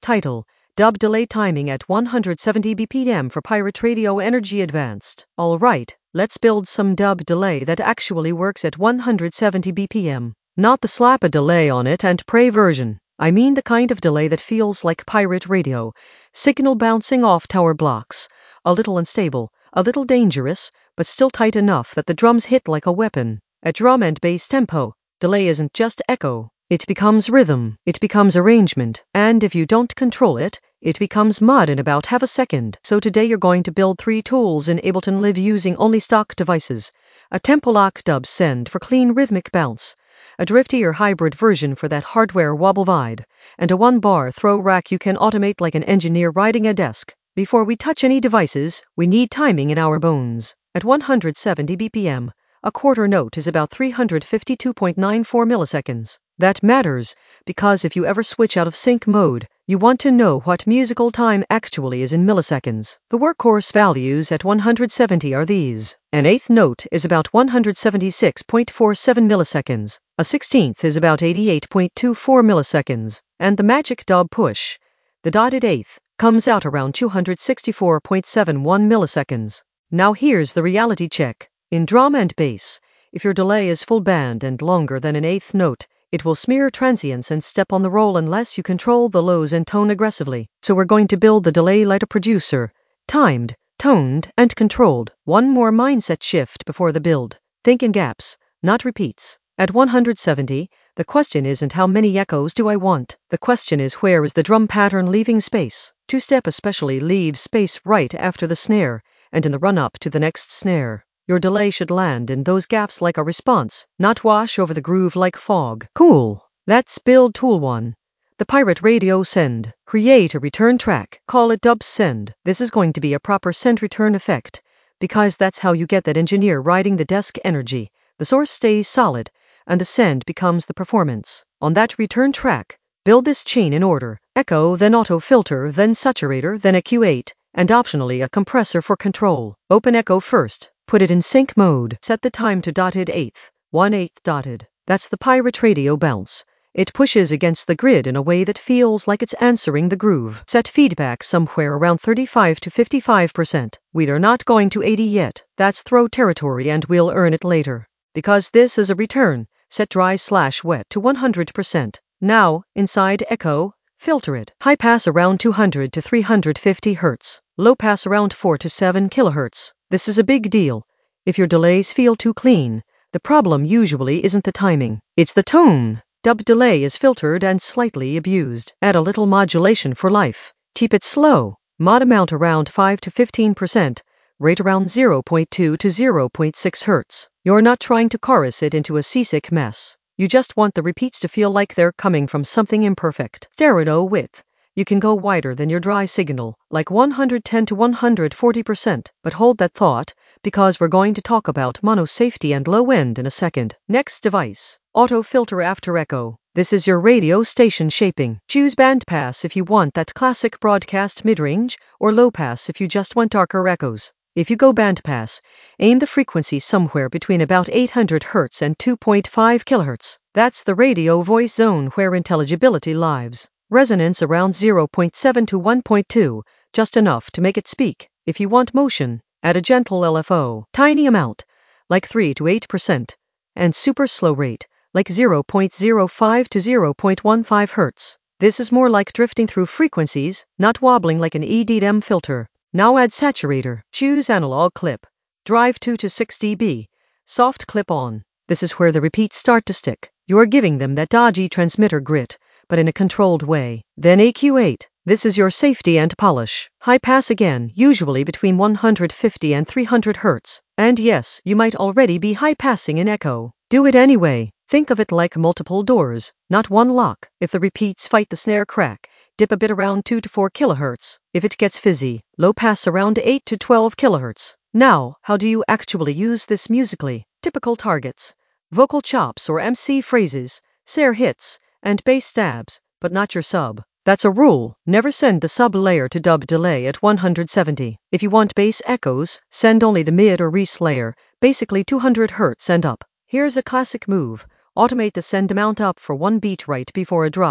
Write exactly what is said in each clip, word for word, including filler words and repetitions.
Title: Dub delay timing at one hundred seventy B P M for Pirate Radio Energy Advanced. Alright, let's build some dub delay that actually works at one hundred seventy B P M. Not the slap a delay on it and pray version. I mean the kind of delay that feels like pirate radio, signal bouncing off tower blocks, a little unstable, a little dangerous, but still tight enough that the drums hit like a weapon. At drum and bass tempo, delay isn't just echo. It becomes rhythm, it becomes arrangement, and if you don't control it, it becomes mud in about half a second. So today you're going to build three tools in Ableton Live using only stock devices. A Tempo Lock Dub Send for clean rhythmic bounce, a drifty or hybrid version for that hardware wobble vibe, and a one-bar throw rack you can automate like an engineer riding a desk. Before we touch any devices, we need timing in our bones. At one hundred seventy B P M, a quarter note is about three hundred fifty-two point nine four milliseconds. That matters, because if you ever switch out of sync mode, you want to know what musical time actually is in milliseconds. The workhorse values at one hundred seventy are these. An eighth note is about one hundred seventy-six point four seven milliseconds, a sixteenth is about eighty-eight point two four milliseconds, and the magic dub push, the dotted eighth, comes out around two hundred sixty-four point seven one milliseconds. Now here's the reality check. In drum and bass, if your delay is full band and longer than an eighth note, it will smear transients and step on the roll unless you control the lows and tone aggressively. So we're going to build the delay like a producer. Timed, toned, and controlled. One more mindset shift before the build. Think in gaps, not repeats. At one hundred seventy, the question isn't how many echoes do I want. The question is where is the drum pattern leaving space. Two-step especially leaves space right after the snare, and in the run-up to the next snare. Your delay should land in those gaps like a response, not wash over the groove like fog. Cool. Let's build tool one. The Pirate Radio Send. Create a return track. Call it Dub Send. This is going to be a proper send return effect, because that's how you get that engineer riding the desk energy. The source stays solid, and the send becomes the performance. On that return track, build this chain in order. Echo, then auto filter, then saturator, then a Q eight, and optionally a compressor for control. Open echo first. Put it in sync mode. Set the time to dotted eighth, one eighth dotted. That's the Pirate Radio bounce. It pushes against the grid in a way that feels like it's answering the groove. Set feedback somewhere around thirty-five to fifty-five percent. We're not going to eighty yet. That's throw territory and we'll earn it later. Because this is a return, set dry slash wet to one hundred percent. Now, inside echo, filter it. High pass around two hundred to three hundred fifty hertz. Low pass around four to seven kilohertz. This is a big deal. If your delays feel too clean, the problem usually isn't the timing, it's the tone. Dub delay is filtered and slightly abused. Add a little modulation for life. Keep it slow. Mod amount around five to fifteen percent. Rate around zero point two to zero point six hertz. You're not trying to chorus it into a seasick mess. You just want the repeats to feel like they're coming from something imperfect. Stereo width. You can go wider than your dry signal, like one hundred ten to one hundred forty percent, but hold that thought, because we're going to talk about mono safety and low end in a second. Next device, auto filter after echo. This is your radio station shaping. Choose bandpass if you want that classic broadcast mid-range, or low pass if you just want darker echoes. If you go bandpass, aim the frequency somewhere between about eight hundred hertz and two point five kilohertz. That's the radio voice zone where intelligibility lives. Resonance around zero point seven to one point two, just enough to make it speak. If you want motion, add a gentle L F O, tiny amount, like three to eight percent, and super slow rate, like zero point zero five to zero point one five hertz. This is more like drifting through frequencies, not wobbling like an E D M filter. Now add saturator. Choose analog clip. Drive two to six decibels. Soft clip on. This is where the repeats start to stick. You're giving them that dodgy transmitter grit, but in a controlled way. Then A Q eight. This is your safety and polish. High pass again, usually between one hundred fifty and three hundred hertz. And yes, you might already be high passing in echo. Do it anyway. Think of it like multiple doors, not one lock. If the repeats fight the snare crack, dip a bit around two to four kilohertz. If it gets fizzy, low pass around eight to twelve kilohertz. Now, how do you actually use this musically? Typical targets. Vocal chops or M C phrases, snare hits, and bass stabs, but not your sub. That's a rule. Never send the sub layer to dub delay at one hundred seventy. If you want bass echoes, send only the mid or res layer, basically two hundred hertz and up. Here's a classic move. Automate the send amount up for one beat right before a drop.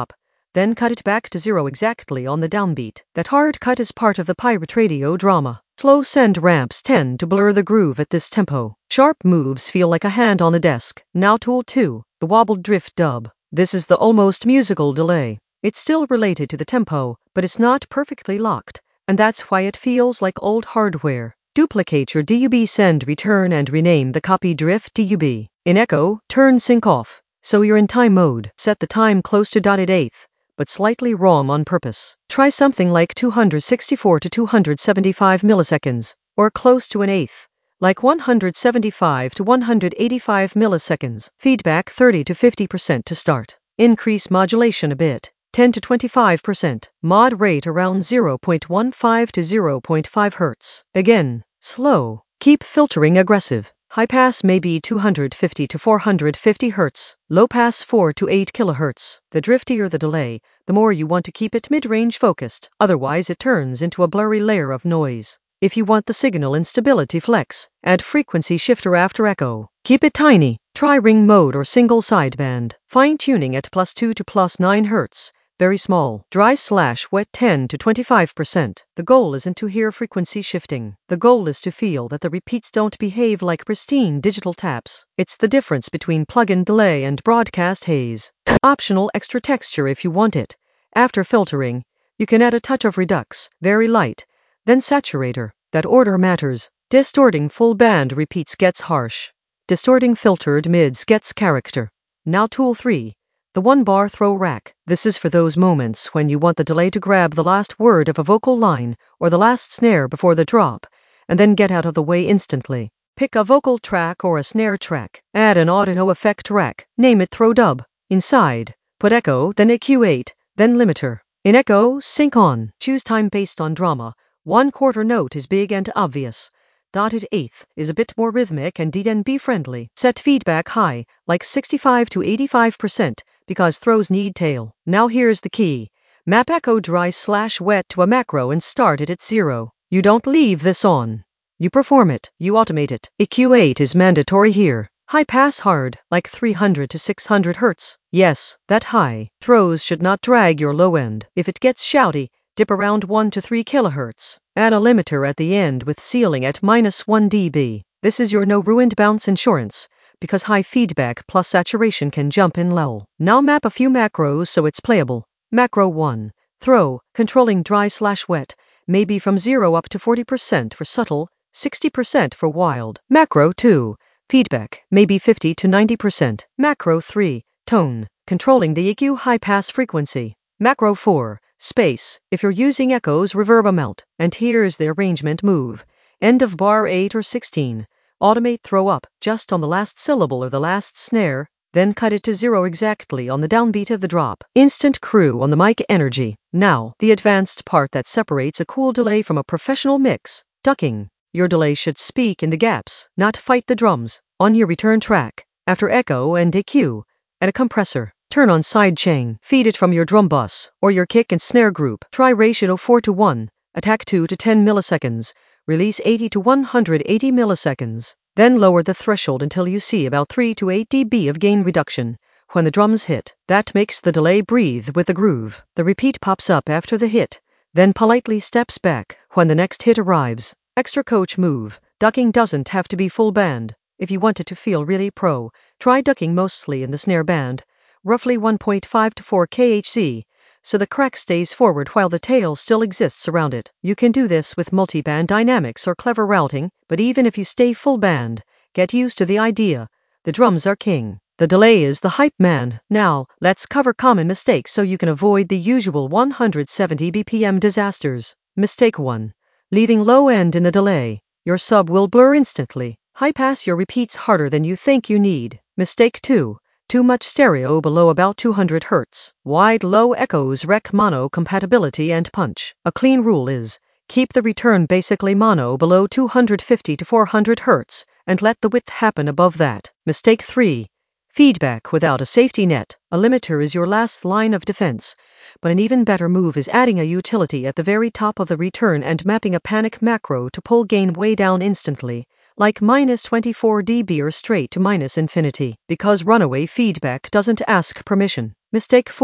then cut it back to zero exactly on the downbeat. That hard cut is part of the Pirate Radio drama. Slow send ramps tend to blur the groove at this tempo. Sharp moves feel like a hand on the desk. Now tool two, the wobbled drift dub. This is the almost musical delay. It's still related to the tempo, but it's not perfectly locked, and that's why it feels like old hardware. Duplicate your D U B send return and rename the copy drift D U B. In Echo, turn sync off, so you're in time mode. Set the time close to dotted eighth, but slightly wrong on purpose. Try something like two hundred sixty-four to two hundred seventy-five milliseconds, or close to an eighth, like one hundred seventy-five to one hundred eighty-five milliseconds. Feedback thirty to fifty percent to start. Increase modulation a bit, ten to twenty-five percent. Mod rate around zero point one five to zero point five hertz. Again, slow. Keep filtering aggressive. High pass may be two hundred fifty to four hundred fifty hertz. Low pass four to eight kilohertz. The driftier the delay, the more you want to keep it mid-range focused. Otherwise it turns into a blurry layer of noise. If you want the signal in stability flex, add frequency shifter after echo. Keep it tiny. Try ring mode or single sideband. Fine tuning at plus two to plus nine hertz. Very small. Dry slash wet ten to twenty-five percent. The goal isn't to hear frequency shifting. The goal is to feel that the repeats don't behave like pristine digital taps. It's the difference between plug-in delay and broadcast haze. Optional extra texture if you want it. After filtering, you can add a touch of redux, very light, then saturator. That order matters. Distorting full band repeats gets harsh. Distorting filtered mids gets character. Now tool three. The one-bar throw rack. This is for those moments when you want the delay to grab the last word of a vocal line or the last snare before the drop, and then get out of the way instantly. Pick a vocal track or a snare track. Add an audio effect rack. Name it throw dub. Inside, put echo, then E Q eight, then limiter. In echo, sync on. Choose time based on drama. One quarter note is big and obvious. Dotted eighth is a bit more rhythmic and D N B friendly. Set feedback high, like sixty-five to eighty-five percent, because throws need tail. Now here's the key. Map echo dry slash wet to a macro and start it at zero. You don't leave this on. You perform it. You automate it. E Q eight is mandatory here. High pass hard, like three hundred to six hundred hertz. Yes, that high. Throws should not drag your low end. If it gets shouty, dip around one to three kilohertz. Add a limiter at the end with ceiling at minus one decibel. This is your no ruined bounce insurance, because high feedback plus saturation can jump in lull. Now map a few macros so it's playable. Macro one. Throw, controlling dry slash wet, maybe from zero up to forty percent for subtle, sixty percent for wild. Macro two. Feedback, maybe fifty to ninety percent. Macro three. Tone, controlling the E Q high pass frequency. Macro four. Space, if you're using echoes reverb amount. And here's the arrangement move. End of bar eight or sixteen. Automate throw up, just on the last syllable or the last snare, then cut it to zero exactly on the downbeat of the drop. Instant crew on the mic energy. Now, the advanced part that separates a cool delay from a professional mix. Ducking. Your delay should speak in the gaps, not fight the drums. On your return track, after echo and E Q, add a compressor. Turn on sidechain. Feed it from your drum bus, or your kick and snare group. Try ratio four to one. Attack two to ten milliseconds. Release eighty to one hundred eighty milliseconds. Then lower the threshold until you see about three to eight decibels of gain reduction. When the drums hit, that makes the delay breathe with the groove. The repeat pops up after the hit, then politely steps back when the next hit arrives. Extra coach move. Ducking doesn't have to be full band. If you want it to feel really pro, try ducking mostly in the snare band, roughly one point five to four kilohertz, so the crack stays forward while the tail still exists around it. You can do this with multiband dynamics or clever routing, but even if you stay full band, get used to the idea. The drums are king. The delay is the hype man. Now, let's cover common mistakes so you can avoid the usual one hundred seventy B P M disasters. Mistake one. Leaving low end in the delay. Your sub will blur instantly. High pass your repeats harder than you think you need. Mistake two. Too much stereo below about two hundred hertz. Wide low echoes wreck mono compatibility and punch. A clean rule is, keep the return basically mono below two hundred fifty to four hundred hertz, and let the width happen above that. Mistake three. Feedback without a safety net. A limiter is your last line of defense, but an even better move is adding a utility at the very top of the return and mapping a panic macro to pull gain way down instantly, like minus twenty-four decibels or straight to minus infinity, because runaway feedback doesn't ask permission. Mistake four.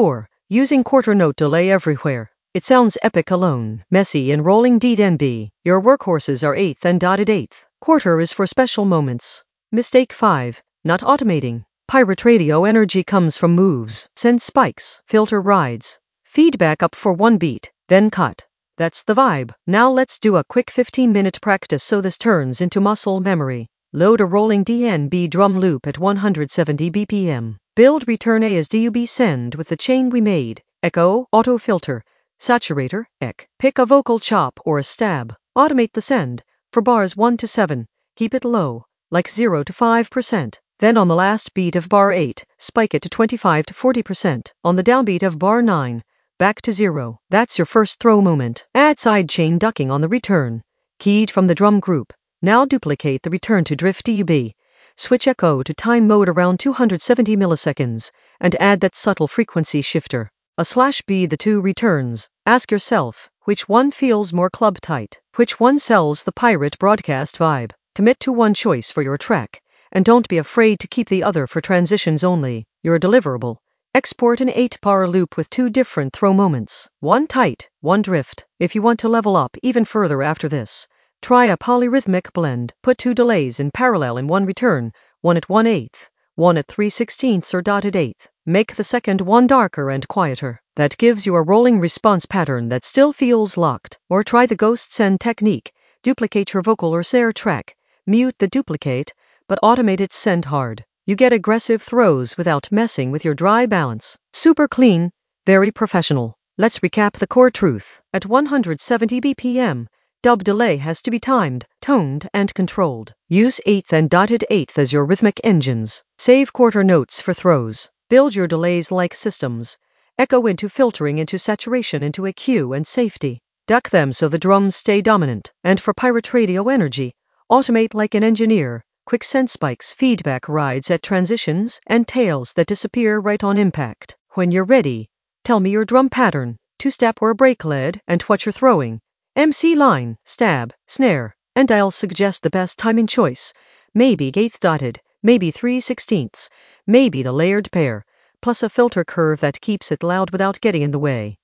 using quarter note delay everywhere. It sounds epic alone, messy and rolling D N B. Your workhorses are eighth and dotted eighth. Quarter is for special moments. Mistake five. Not automating. Pirate Radio energy comes from moves, send spikes, filter rides, feedback up for one beat, then cut. That's the vibe. Now let's do a quick fifteen minute practice so this turns into muscle memory. Load a rolling D N B drum loop at one hundred seventy B P M. Build return A as D U B send with the chain we made. Echo, auto filter, saturator, ec. Pick a vocal chop or a stab. Automate the send. For bars one to seven, keep it low, like zero to five percent. Then on the last beat of bar eight, spike it to twenty-five to forty percent. On the downbeat of bar nine, back to zero. That's your first throw moment. Add sidechain ducking on the return, keyed from the drum group. Now duplicate the return to drift D U B. Switch echo to time mode around two hundred seventy milliseconds, and add that subtle frequency shifter. A slash B the two returns. Ask yourself, which one feels more club tight? Which one sells the pirate broadcast vibe? Commit to one choice for your track, and don't be afraid to keep the other for transitions only. Your deliverable. Export an eight bar loop with two different throw moments. One tight, one drift. If you want to level up even further after this, try a polyrhythmic blend. Put two delays in parallel in one return, one at one eighth, one at three sixteenths or dotted eighth. Make the second one darker and quieter. That gives you a rolling response pattern that still feels locked. Or try the ghost send technique. Duplicate your vocal or snare track. Mute the duplicate, but automate its send hard. You get aggressive throws without messing with your dry balance. Super clean, very professional. Let's recap the core truth. At one hundred seventy B P M, dub delay has to be timed, toned, and controlled. Use eighth and dotted eighth as your rhythmic engines. Save quarter notes for throws. Build your delays like systems. Echo into filtering into saturation into E Q and safety. Duck them so the drums stay dominant. And for Pirate Radio energy, automate like an engineer. Quick send spikes, feedback rides at transitions, and tails that disappear right on impact. When you're ready, tell me your drum pattern, two-step or break lead, and what you're throwing. M C line, stab, snare, and I'll suggest the best timing choice. Maybe eighth dotted, maybe three sixteenths, maybe the layered pair, plus a filter curve that keeps it loud without getting in the way.